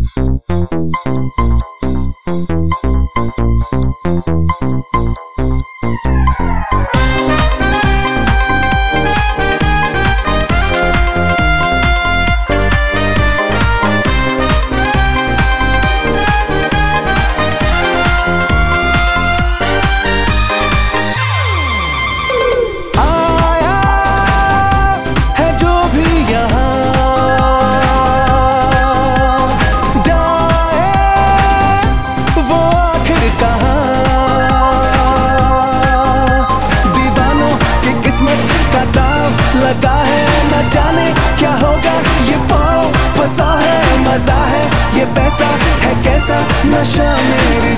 लगा है न जाने क्या होगा, ये पाँव फंसा है, मजा है ये पैसा है कैसा नशा मेरी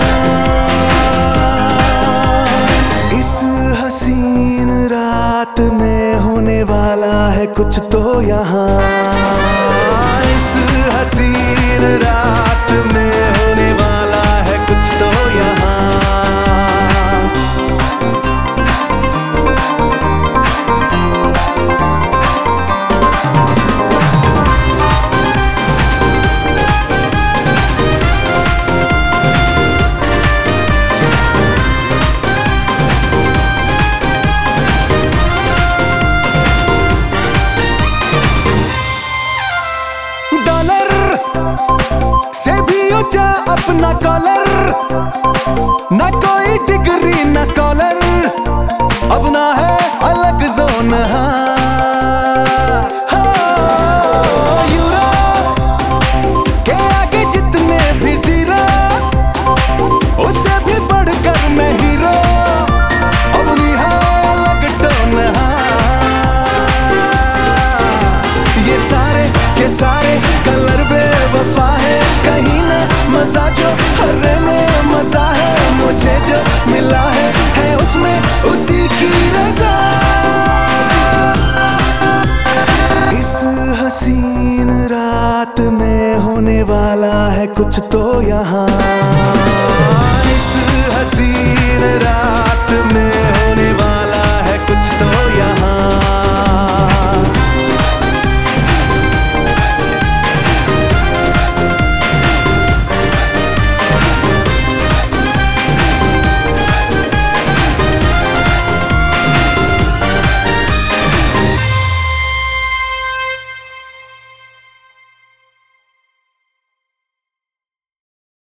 जान। इस हसीन रात में होने वाला है कुछ तो यहाँ, इस हसीन रात में होने वाला है कुछ तो यहाँ। अपना कॉलर ना कोई डिग्री ना स्कॉलर, अपना है अलग जोन। यूरो के आगे जितने भी जीरो, उससे भी बढ़कर मैं हीरो, अपनी है अलग टोन। ये सारे के सारे कलर बेवफा है, कहीं ना मजा जो हर में मजा है, मुझे जो मिला है उसमें उसी की रजा। इस हसीन रात में होने वाला है कुछ तो यहाँ,